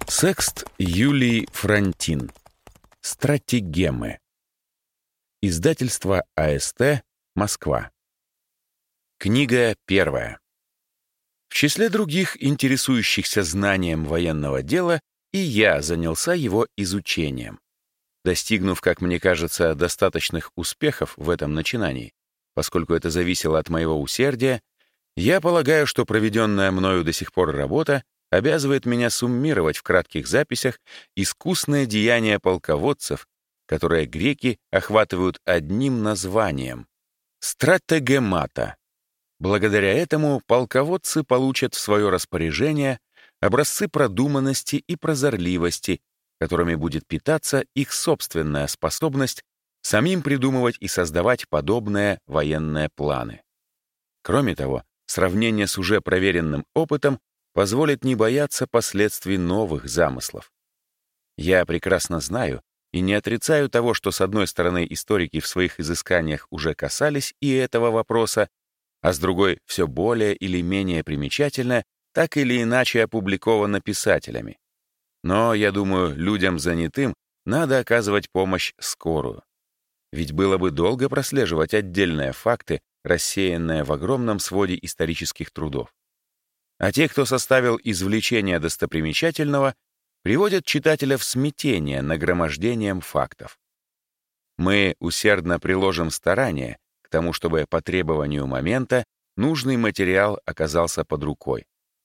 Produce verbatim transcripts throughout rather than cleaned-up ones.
Секст Юлий Франтин. Стратегемы. Издательство АСТ, Москва. Книга первая. В числе других интересующихся знанием военного дела и я занялся его изучением. Достигнув, как мне кажется, достаточных успехов в этом начинании, поскольку это зависело от моего усердия, я полагаю, что проведенная мною до сих пор работа обязывает меня суммировать в кратких записях искусное деяние полководцев, которое греки охватывают одним названием — стратегемата. Благодаря этому полководцы получат в свое распоряжение образцы продуманности и прозорливости, которыми будет питаться их собственная способность самим придумывать и создавать подобные военные планы. Кроме того, сравнение с уже проверенным опытом позволит не бояться последствий новых замыслов. Я прекрасно знаю и не отрицаю того, что, с одной стороны, историки в своих изысканиях уже касались и этого вопроса, а с другой, все более или менее примечательно, так или иначе опубликовано писателями. Но, я думаю, людям занятым надо оказывать помощь скорую. Ведь было бы долго прослеживать отдельные факты, рассеянные в огромном своде исторических трудов. А те, кто составил извлечение достопримечательного, приводят читателя в смятение нагромождением фактов. Мы усердно приложим старания к тому, чтобы по требованию момента нужный материал оказался под рукой.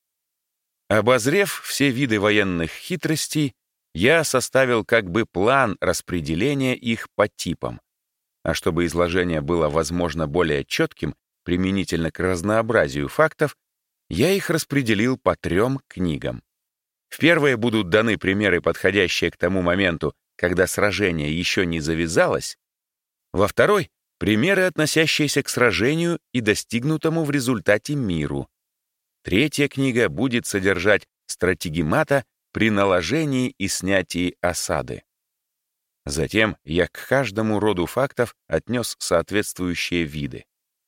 Обозрев все виды военных хитростей, я составил как бы план распределения их по типам. А чтобы изложение было, возможно, более четким применительно к разнообразию фактов, я их распределил по трем книгам. В первой будут даны примеры, подходящие к тому моменту, когда сражение еще не завязалось. Во второй — примеры, относящиеся к сражению и достигнутому в результате миру. Третья книга будет содержать стратегемата при наложении и снятии осады. Затем я к каждому роду фактов отнес соответствующие виды.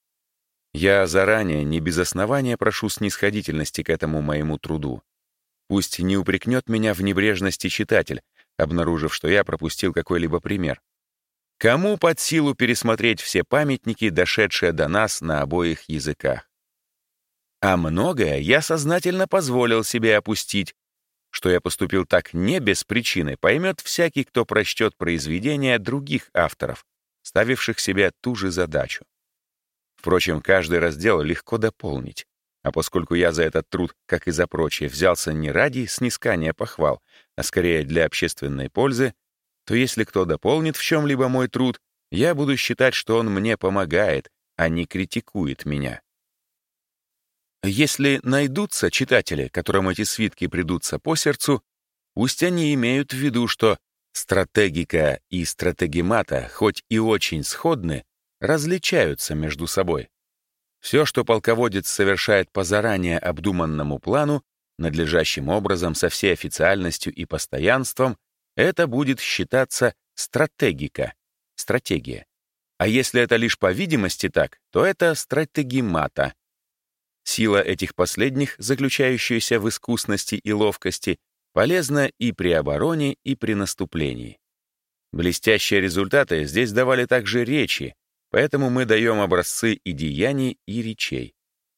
Я заранее, не без основания, прошу снисходительности к этому моему труду. Пусть не упрекнет меня в небрежности читатель, обнаружив, что я пропустил какой-либо пример. Кому под силу пересмотреть все памятники, дошедшие до нас на обоих языках? А многое я сознательно позволил себе опустить. Что я поступил так не без причины, поймет всякий, кто прочтет произведения других авторов, ставивших себе ту же задачу. Впрочем, каждый раздел легко дополнить, а поскольку я за этот труд, как и за прочее, взялся не ради снискания похвал, а скорее для общественной пользы, то если кто дополнит в чем-либо мой труд, я буду считать, что он мне помогает, а не критикует меня. Если найдутся читатели, которым эти свитки придутся по сердцу, пусть они имеют в виду, что стратегика и стратегемата, хоть и очень сходны, различаются между собой. Все, что полководец совершает по заранее обдуманному плану, надлежащим образом, со всей официальностью и постоянством, это будет считаться стратегика, стратегия. А если это лишь по видимости так, то это стратегемата. Сила этих последних, заключающаяся в искусности и ловкости, полезна и при обороне, и при наступлении. Блестящие результаты здесь давали также речи, поэтому мы даем образцы и деяний, и речей.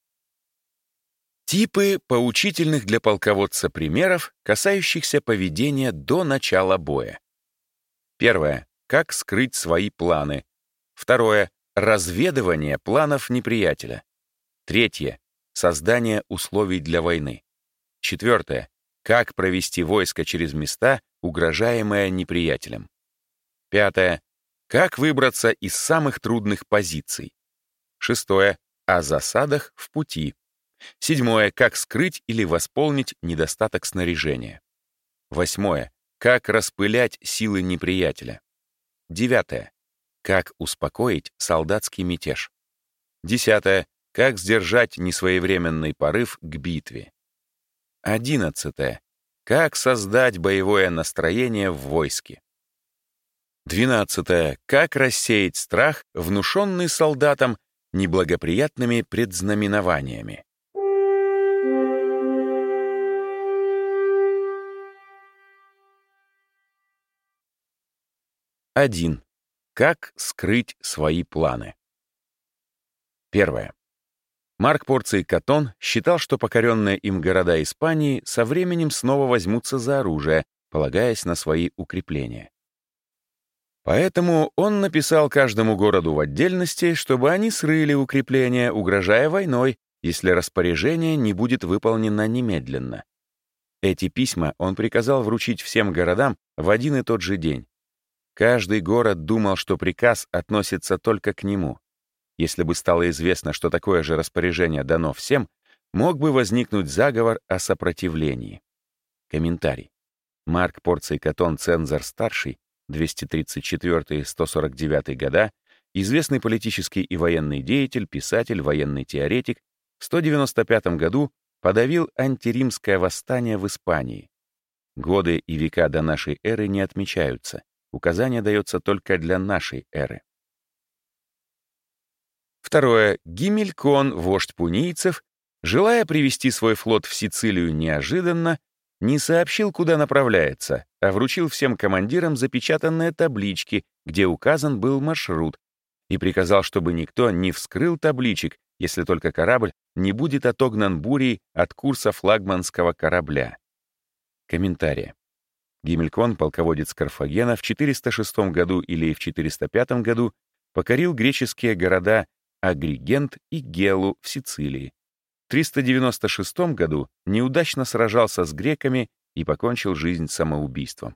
Типы поучительных для полководца примеров, касающихся поведения до начала боя. Первое. Как скрыть свои планы. Второе. Разведывание планов неприятеля. Третье. Создание условий для войны. Четвертое. Как провести войско через места, угрожаемые неприятелем. Пятое. Как выбраться из самых трудных позиций. Шестое. О засадах в пути. Седьмое. Как скрыть или восполнить недостаток снаряжения. Восьмое. Как распылять силы неприятеля. Девятое. Как успокоить солдатский мятеж. Десятое. Как сдержать несвоевременный порыв к битве. Одиннадцатое. Как создать боевое настроение в войске. Двенадцатое. Как рассеять страх, внушенный солдатам неблагоприятными предзнаменованиями. один. Как скрыть свои планы? Первое. Марк Порций Катон считал, что покоренные им города Испании со временем снова возьмутся за оружие, полагаясь на свои укрепления. Поэтому он написал каждому городу в отдельности, чтобы они срыли укрепления, угрожая войной, если распоряжение не будет выполнено немедленно. Эти письма он приказал вручить всем городам в один и тот же день. Каждый город думал, что приказ относится только к нему. Если бы стало известно, что такое же распоряжение дано всем, мог бы возникнуть заговор о сопротивлении. Комментарий. Марк Порций Катон Цензор-старший, двести тридцать четвёртый — сто сорок девятый года, известный политический и военный деятель, писатель, военный теоретик, в сто девяносто пятом году подавил антиримское восстание в Испании. Годы и века до нашей эры не отмечаются. Указание дается только для нашей эры. Второе. Гимелькон, вождь пунийцев, желая привести свой флот в Сицилию неожиданно, не сообщил, куда направляется, а вручил всем командирам запечатанные таблички, где указан был маршрут, и приказал, чтобы никто не вскрыл табличек, если только корабль не будет отогнан бурей от курса флагманского корабля. Комментарий. Гимелькон, полководец Карфагена, в четыреста шестом году или в четыреста пятом году покорил греческие города Агригент и Гелу в Сицилии. В триста девяносто шестом году неудачно сражался с греками и покончил жизнь самоубийством.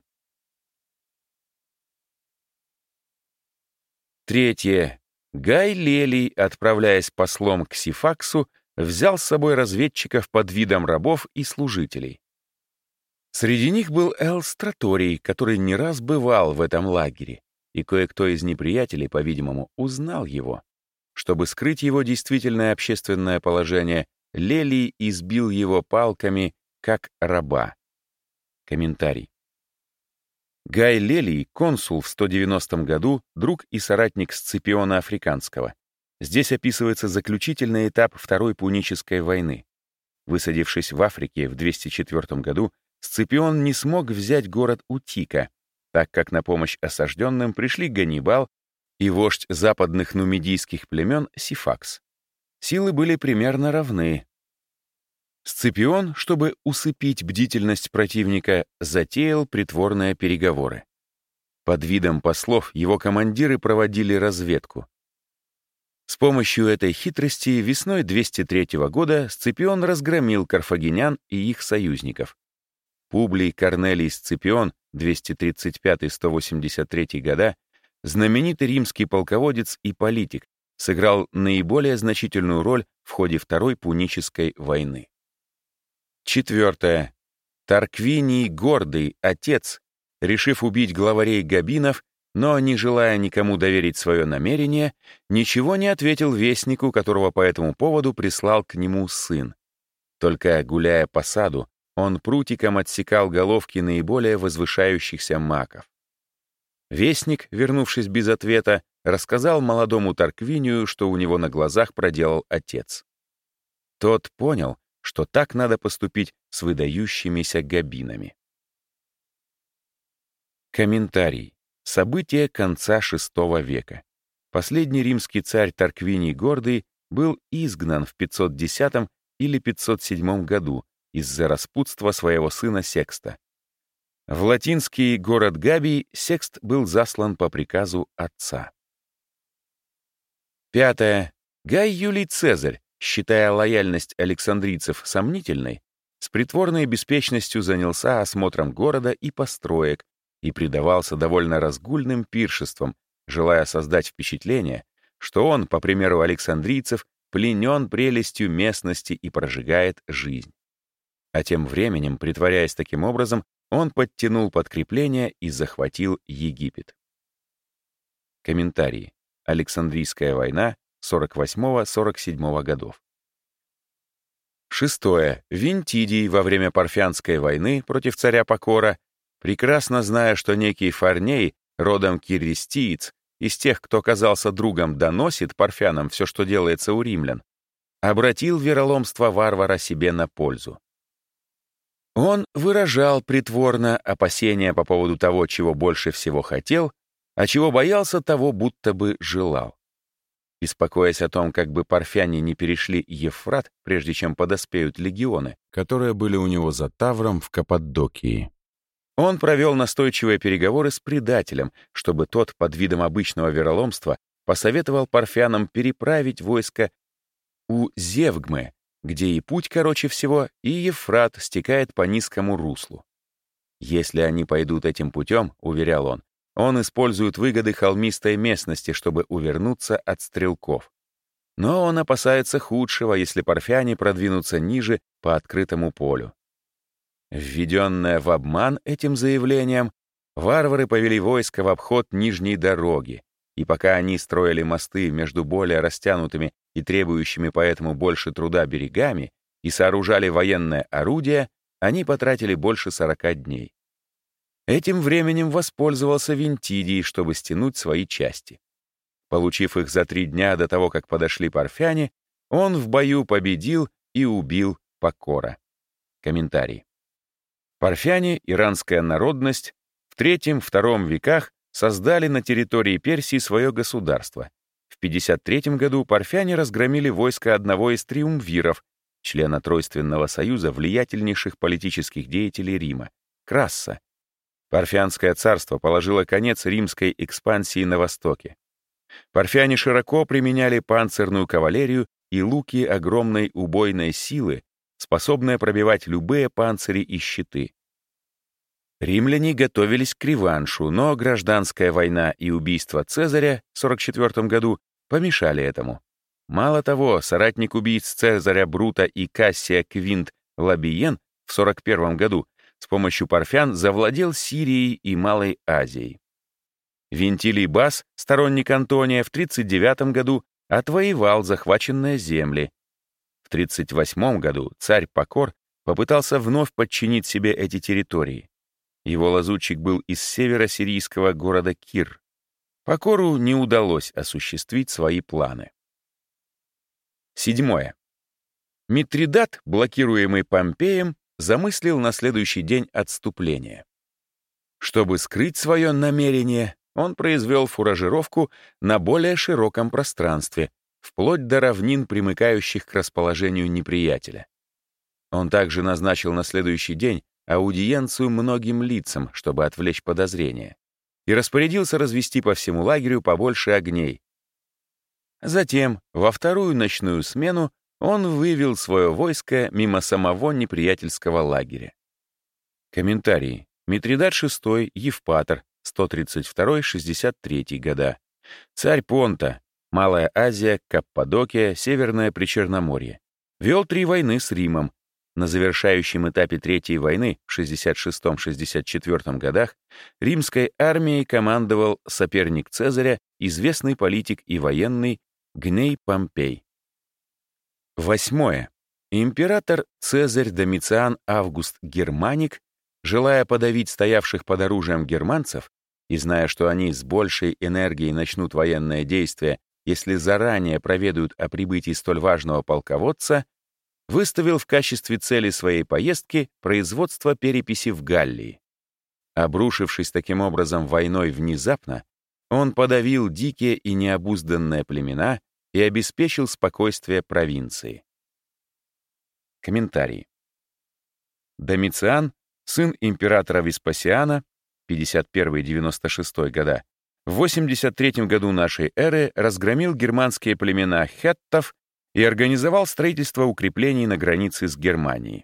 Третье. Гай Лелий, отправляясь послом к Сифаксу, взял с собой разведчиков под видом рабов и служителей. Среди них был Эл Страторий, который не раз бывал в этом лагере, и кое-кто из неприятелей, по-видимому, узнал его. Чтобы скрыть его действительное общественное положение, Лелий избил его палками, как раба. Комментарий. Гай Лелий, консул в сто девяностом году, друг и соратник Сципиона Африканского. Здесь описывается заключительный этап Второй Пунической войны. Высадившись в Африке в двести четвёртом году, Сципион не смог взять город Утика, так как на помощь осажденным пришли Ганнибал и вождь западных нумидийских племен Сифакс. Силы были примерно равны. Сципион, чтобы усыпить бдительность противника, затеял притворные переговоры. Под видом послов его командиры проводили разведку. С помощью этой хитрости весной двести третьего года Сципион разгромил карфагенян и их союзников. Публий Корнелий Сципион, двести тридцать пятый — сто восемьдесят третий года, знаменитый римский полководец и политик, сыграл наиболее значительную роль в ходе Второй Пунической войны. Четвертое. Тарквиний Гордый, отец, решив убить главарей габинов, но не желая никому доверить свое намерение, ничего не ответил вестнику, которого по этому поводу прислал к нему сын. Только гуляя по саду, он прутиком отсекал головки наиболее возвышающихся маков. Вестник, вернувшись без ответа, рассказал молодому Тарквинию, что у него на глазах проделал отец. Тот понял, что так надо поступить с выдающимися габинами. Комментарий. События конца шестого века. Последний римский царь Тарквиний Гордый был изгнан в пятьсот десятом или пятьсот седьмом году из-за распутства своего сына Секста. В латинский город Габий Секст был заслан по приказу отца. Пятое. Гай Юлий Цезарь, считая лояльность александрийцев сомнительной, с притворной беспечностью занялся осмотром города и построек и предавался довольно разгульным пиршествам, желая создать впечатление, что он, по примеру александрийцев, пленен прелестью местности и прожигает жизнь. А тем временем, притворяясь таким образом, он подтянул подкрепление и захватил Египет. Комментарии. Александрийская война сорок восьмого — сорок седьмого годов. Шестое. Вентидий во время Парфянской войны против царя Покора, прекрасно зная, что некий Фарней, родом киристиец, из тех, кто оказался другом, доносит парфянам все, что делается у римлян, обратил вероломство варвара себе на пользу. Он выражал притворно опасения по поводу того, чего больше всего хотел, а чего боялся, того будто бы желал. Беспокоясь о том, как бы парфяне не перешли Евфрат, прежде чем подоспеют легионы, которые были у него за Тавром в Каппадокии. Он провел настойчивые переговоры с предателем, чтобы тот под видом обычного вероломства посоветовал парфянам переправить войско у Зевгмы, где и путь короче всего, и Евфрат стекает по низкому руслу. Если они пойдут этим путем, уверял он, он использует выгоды холмистой местности, чтобы увернуться от стрелков. Но он опасается худшего, если парфяне продвинутся ниже по открытому полю. Введенное в обман этим заявлением, варвары повели войско в обход нижней дороги, и пока они строили мосты между более растянутыми и требующими поэтому больше труда берегами и сооружали военное орудие, они потратили больше сорока дней. Этим временем воспользовался Вентидий, чтобы стянуть свои части. Получив их за три дня до того, как подошли парфяне, он в бою победил и убил Покора. Комментарий. Парфяне, иранская народность, в третьем-втором веках создали на территории Персии свое государство. В пятьдесят третьем году парфяне разгромили войско одного из триумвиров, члена Тройственного союза влиятельнейших политических деятелей Рима, Красса. Парфянское царство положило конец римской экспансии на востоке. Парфяне широко применяли панцирную кавалерию и луки огромной убойной силы, способные пробивать любые панцири и щиты. Римляне готовились к реваншу, но гражданская война и убийство Цезаря в сорок четвёртом году помешали этому. Мало того, соратник убийц Цезаря Брута и Кассия Квинт Лабиен в сорок первом году с помощью парфян завладел Сирией и Малой Азией. Вентилий Бас, сторонник Антония, в тридцать девятом году отвоевал захваченные земли. В тридцать восьмом году царь Покор попытался вновь подчинить себе эти территории. Его лазутчик был из северо-сирийского города Кир. Покору не удалось осуществить свои планы. Седьмое. Митридат, блокируемый Помпеем, замыслил на следующий день отступление. Чтобы скрыть свое намерение, он произвел фуражировку на более широком пространстве, вплоть до равнин, примыкающих к расположению неприятеля. Он также назначил на следующий день аудиенцию многим лицам, чтобы отвлечь подозрения, и распорядился развести по всему лагерю побольше огней. Затем, во вторую ночную смену, он вывел свое войско мимо самого неприятельского лагеря. Комментарий. Митридат шестой, Евпатор, сто тридцать второй — шестьдесят третий года. Царь Понта, Малая Азия, Каппадокия, Северное Причерноморье. Вел три войны с Римом. На завершающем этапе Третьей войны в шестьдесят шестом — шестьдесят четвёртом годах римской армией командовал соперник Цезаря, известный политик и военный Гней Помпей. Восьмое. Император Цезарь Домициан Август Германик, желая подавить стоявших под оружием германцев и зная, что они с большей энергией начнут военное действие, если заранее проведают о прибытии столь важного полководца, выставил в качестве цели своей поездки производство переписи в Галлии. Обрушившись таким образом войной внезапно, он подавил дикие и необузданные племена и обеспечил спокойствие провинции. Комментарий. Домициан, сын императора Веспасиана, пятьдесят первый — девяносто шестой года, в восемьдесят третьем году нашей эры разгромил германские племена хеттов и организовал строительство укреплений на границе с Германией.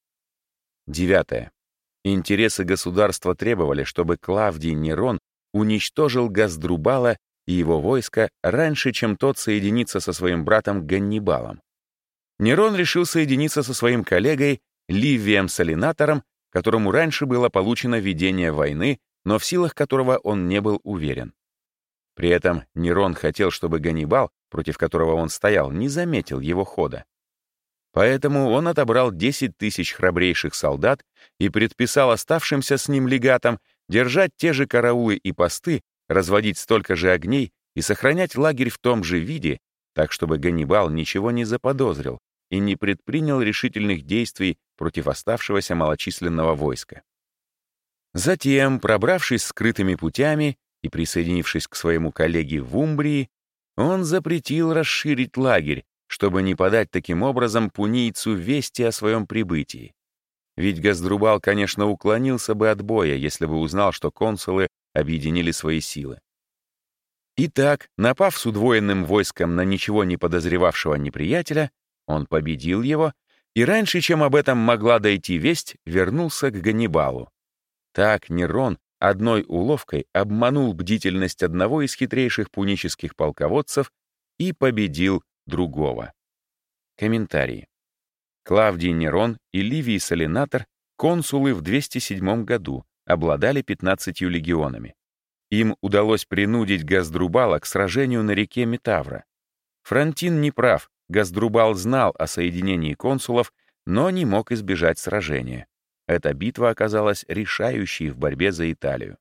Девятое. Интересы государства требовали, чтобы Клавдий Нерон уничтожил Газдрубала и его войско раньше, чем тот соединится со своим братом Ганнибалом. Нерон решил соединиться со своим коллегой Ливием Салинатором, которому раньше было получено ведение войны, но в силах которого он не был уверен. При этом Нерон хотел, чтобы Ганнибал, против которого он стоял, не заметил его хода. Поэтому он отобрал десять тысяч храбрейших солдат и предписал оставшимся с ним легатам держать те же караулы и посты, разводить столько же огней и сохранять лагерь в том же виде, так чтобы Ганнибал ничего не заподозрил и не предпринял решительных действий против оставшегося малочисленного войска. Затем, пробравшись скрытыми путями, и, присоединившись к своему коллеге в Умбрии, он запретил расширить лагерь, чтобы не подать таким образом пунийцу вести о своем прибытии. Ведь Газдрубал, конечно, уклонился бы от боя, если бы узнал, что консулы объединили свои силы. Итак, напав с удвоенным войском на ничего не подозревавшего неприятеля, он победил его и раньше, чем об этом могла дойти весть, вернулся к Ганнибалу. Так Нерон одной уловкой обманул бдительность одного из хитрейших пунических полководцев и победил другого. Комментарии. Клавдий Нерон и Ливий Салинатор, консулы в двести седьмом году, обладали пятнадцатью легионами. Им удалось принудить Газдрубала к сражению на реке Метавра. Фронтин не прав, Газдрубал знал о соединении консулов, но не мог избежать сражения. Эта битва оказалась решающей в борьбе за Италию.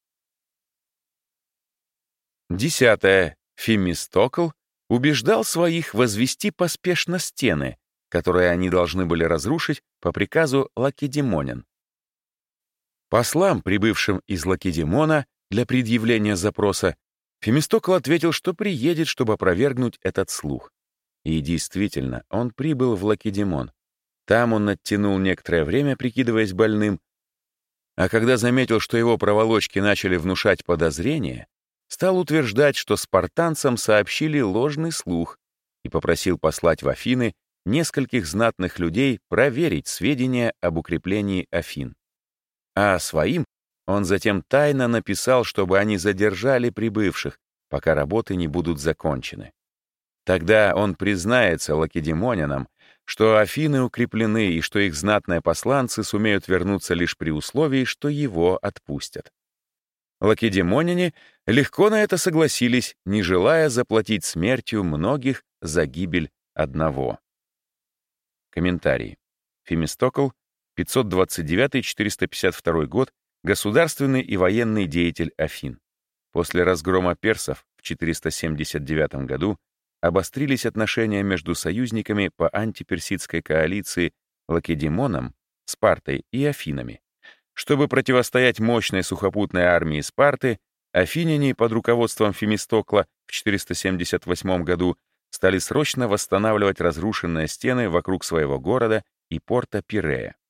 Десятое. Фемистокл убеждал своих возвести поспешно стены, которые они должны были разрушить по приказу лакедемонян. Послам, прибывшим из Лакедемона для предъявления запроса, Фемистокл ответил, что приедет, чтобы опровергнуть этот слух. И действительно, он прибыл в Лакедемон. Там он оттянул некоторое время, прикидываясь больным, а когда заметил, что его проволочки начали внушать подозрения, стал утверждать, что спартанцам сообщили ложный слух, и попросил послать в Афины нескольких знатных людей проверить сведения об укреплении Афин. А своим он затем тайно написал, чтобы они задержали прибывших, пока работы не будут закончены. Тогда он признается лакедемонянам, что Афины укреплены и что их знатные посланцы сумеют вернуться лишь при условии, что его отпустят. Лакедемоняне легко на это согласились, не желая заплатить смертью многих за гибель одного. Комментарий. Фемистокл, пятьсот двадцать девятый — четыреста пятьдесят второй год, государственный и военный деятель Афин. После разгрома персов в четыреста семьдесят девятом году обострились отношения между союзниками по антиперсидской коалиции Лакедемоном, Спартой и Афинами. Чтобы противостоять мощной сухопутной армии Спарты, афиняне под руководством Фемистокла в четыреста семьдесят восьмом году стали срочно восстанавливать разрушенные стены вокруг своего города и порта Пирея.